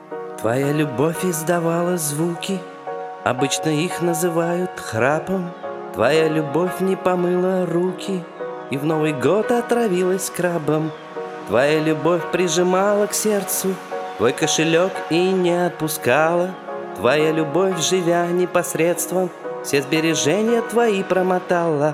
Твоя любовь издавала звуки, обычно их называют храпом. Твоя любовь не помыла руки и в Новый год отравилась крабом. Твоя любовь прижимала к сердцу твой кошелек и не отпускала. Твоя любовь, живя непосредством, все сбережения твои промотала.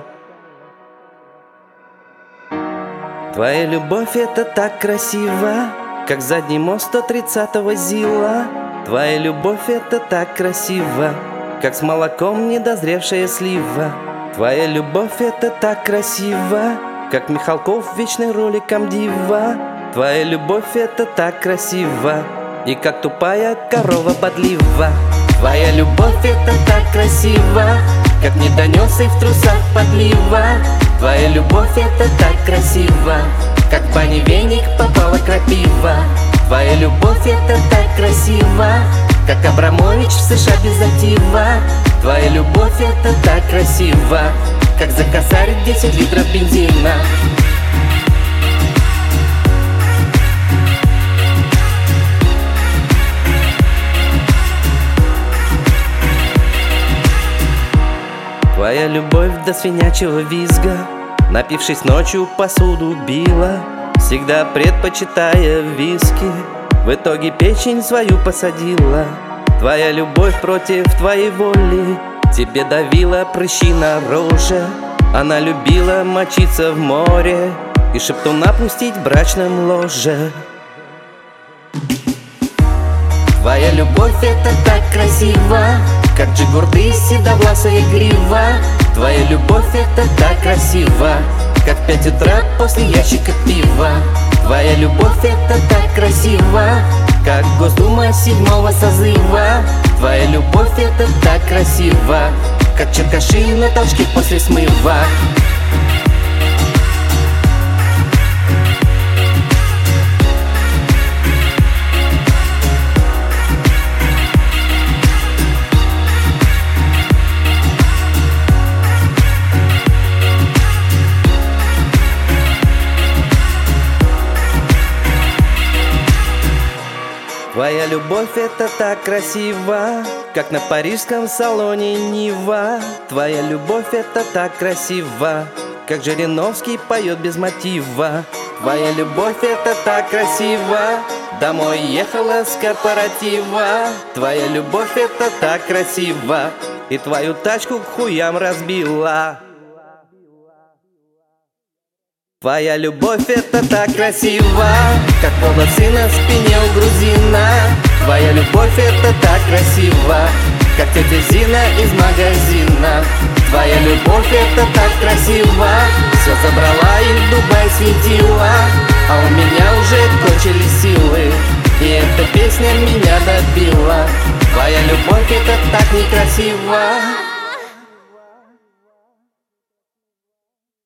Твоя любовь — это так красиво, как задний мост 130-го ЗИЛа. Твоя любовь — это так красиво, как с молоком недозревшая слива. Твоя любовь — это так красиво, как Михалков в вечной роли комдива. Твоя любовь — это так красиво, и как тупая корова подлива. Твоя любовь — это так красиво, как недонесый в трусах подлива. Твоя любовь — это так красиво, как в бане веник попала крапива. Твоя любовь — это так красиво, как Абрамович в США без актива. Твоя любовь — это так красиво, как за косарь 10 литров бензина. Твоя любовь до свинячьего визга, напившись ночью, посуду била, всегда предпочитая виски, в итоге печень свою посадила. Твоя любовь против твоей воли тебе давила прыщи на роже. Она любила мочиться в море и шептуна пустить в брачном ложе. Твоя любовь — это так красиво, как джигурды седовласая грива. Твоя любовь — это так красиво, как в 5 утра после ящика пива. Твоя любовь — это так красиво, как Госдума 7-го созыва. Твоя любовь — это так красиво, как черкаши на толчке после смыва. Твоя любовь — это так красиво, как на парижском салоне Нива. Твоя любовь — это так красиво, как Жириновский поет без мотива. Твоя любовь — это так красиво, домой ехала с корпоратива. Твоя любовь — это так красиво, и твою тачку к хуям разбила. Твоя любовь — это так красиво, как волосы на спине у грузина. Твоя любовь — это так красиво, как тетя Зина из магазина. Твоя любовь — это так красиво, все забрала и в Дубай светила. А у меня уже кончились силы, и эта песня меня добила. Твоя любовь — это так некрасиво.